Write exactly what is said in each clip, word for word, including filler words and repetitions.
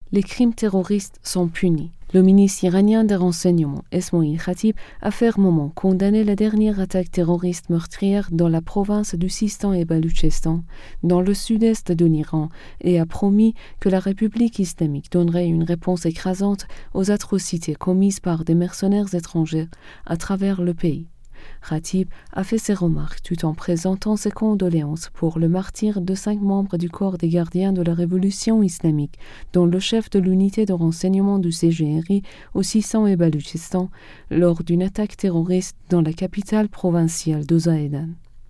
Les crimes terroristes sont punis. Le ministre iranien des Renseignements, Esmail Khatib, a fermement condamné la dernière attaque terroriste meurtrière dans la province du Sistan et Baloutchistan, dans le sud-est de l'Iran, et a promis que la République islamique donnerait une réponse écrasante aux atrocités commises par des mercenaires étrangers à travers le pays. Khatib a fait ses remarques tout en présentant ses condoléances pour le martyre de cinq membres du corps des gardiens de la révolution islamique, dont le chef de l'unité de renseignement du C G R I au Sistan et Baloutchistan, lors d'une attaque terroriste dans la capitale provinciale de Zahedan.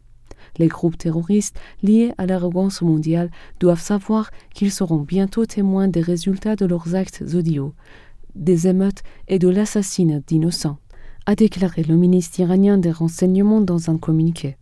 Les groupes terroristes liés à l'arrogance mondiale doivent savoir qu'ils seront bientôt témoins des résultats de leurs actes odieux, des émeutes et de l'assassinat d'innocents, a déclaré le ministre iranien des Renseignements dans un communiqué.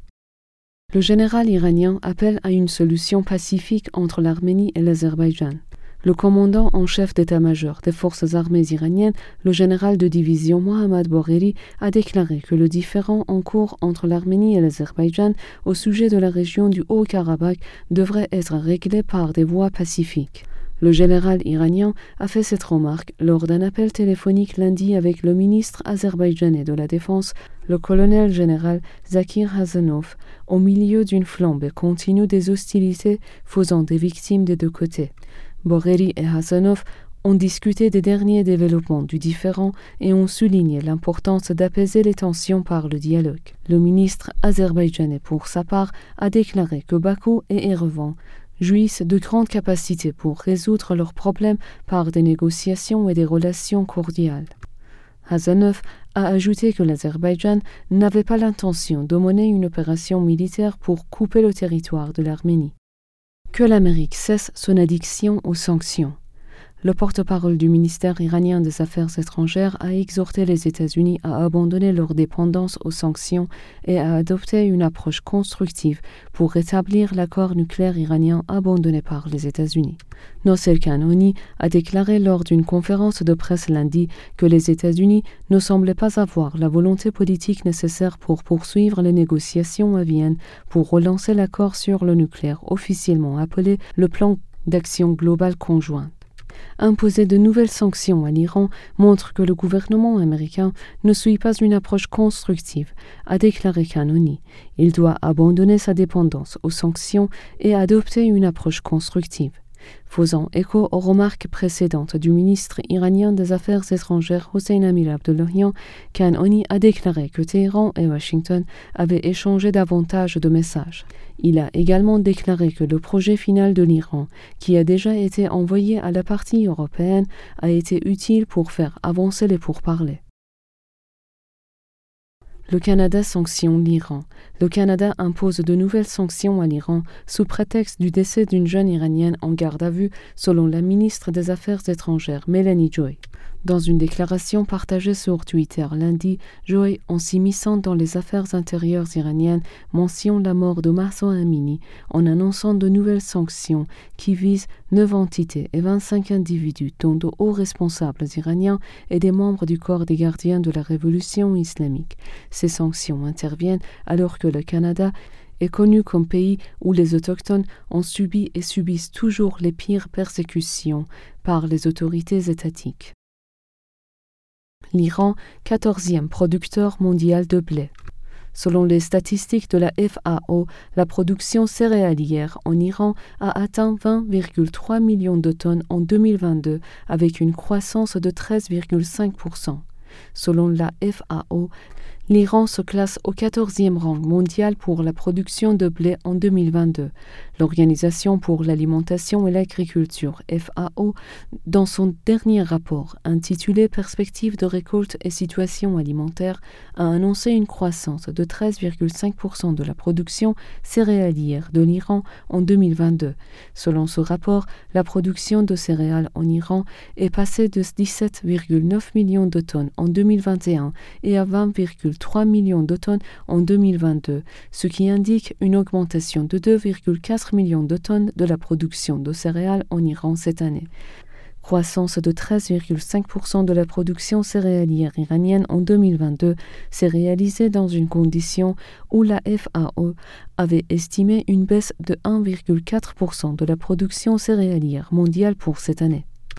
Le général iranien appelle à une solution pacifique entre l'Arménie et l'Azerbaïdjan. Le commandant en chef d'état-major des forces armées iraniennes, le général de division Mohammad Bagheri, a déclaré que le différend en cours entre l'Arménie et l'Azerbaïdjan au sujet de la région du Haut-Karabakh devrait être réglé par des voies pacifiques. Le général iranien a fait cette remarque lors d'un appel téléphonique lundi avec le ministre azerbaïdjanais de la Défense, le colonel général Zakir Hazanov, au milieu d'une flambée continue des hostilités faisant des victimes des deux côtés. Bagheri et Hazanov ont discuté des derniers développements du différend et ont souligné l'importance d'apaiser les tensions par le dialogue. Le ministre azerbaïdjanais, pour sa part, a déclaré que Bakou et Erevan jouissent de grandes capacités pour résoudre leurs problèmes par des négociations et des relations cordiales. Hazanov a ajouté que l'Azerbaïdjan n'avait pas l'intention de mener une opération militaire pour couper le territoire de l'Arménie. Que l'Amérique cesse son addiction aux sanctions. Le porte-parole du ministère iranien des Affaires étrangères a exhorté les États-Unis à abandonner leur dépendance aux sanctions et à adopter une approche constructive pour rétablir l'accord nucléaire iranien abandonné par les États-Unis. Nasser Kanani a déclaré lors d'une conférence de presse lundi que les États-Unis ne semblaient pas avoir la volonté politique nécessaire pour poursuivre les négociations à Vienne pour relancer l'accord sur le nucléaire officiellement appelé le plan d'action globale conjointe. Imposer de nouvelles sanctions à l'Iran montre que le gouvernement américain ne suit pas une approche constructive, a déclaré Kanani. Il doit abandonner sa dépendance aux sanctions et adopter une approche constructive. Faisant écho aux remarques précédentes du ministre iranien des Affaires étrangères Hossein Amir Abdollahian, Kanani a déclaré que Téhéran et Washington avaient échangé davantage de messages. Il a également déclaré que le projet final de l'Iran, qui a déjà été envoyé à la partie européenne, a été utile pour faire avancer les pourparlers. Le Canada sanctionne l'Iran. Le Canada impose de nouvelles sanctions à l'Iran sous prétexte du décès d'une jeune Iranienne en garde à vue, selon la ministre des Affaires étrangères Mélanie Joly. Dans une déclaration partagée sur Twitter lundi, Joy, en s'immisçant dans les affaires intérieures iraniennes, mentionne la mort de Mahsa Amini en annonçant de nouvelles sanctions qui visent neuf entités et vingt-cinq individus, dont de hauts responsables iraniens et des membres du corps des gardiens de la révolution islamique. Ces sanctions interviennent alors que le Canada est connu comme pays où les autochtones ont subi et subissent toujours les pires persécutions par les autorités étatiques. L'Iran, quatorzième producteur mondial de blé. Selon les statistiques de la F A O, la production céréalière en Iran a atteint vingt virgule trois millions de tonnes en deux mille vingt-deux, avec une croissance de treize virgule cinq pour cent. Selon la F A O, l'Iran se classe au quatorzième rang mondial pour la production de blé en deux mille vingt-deux. L'Organisation pour l'alimentation et l'agriculture, F A O, dans son dernier rapport intitulé « Perspectives de récolte et situation alimentaire », a annoncé une croissance de treize virgule cinq pour cent de la production céréalière de l'Iran en deux mille vingt-deux. Selon ce rapport, la production de céréales en Iran est passée de dix-sept virgule neuf millions de tonnes en deux mille vingt et un et à vingt virgule trois millions de tonnes en deux mille vingt-deux, ce qui indique une augmentation de deux virgule quatre millions de tonnes de la production de céréales en Iran cette année. Croissance de treize virgule cinq pour cent de la production céréalière iranienne en deux mille vingt-deux s'est réalisée dans une condition où la F A O avait estimé une baisse de un virgule quatre pour cent de la production céréalière mondiale pour cette année.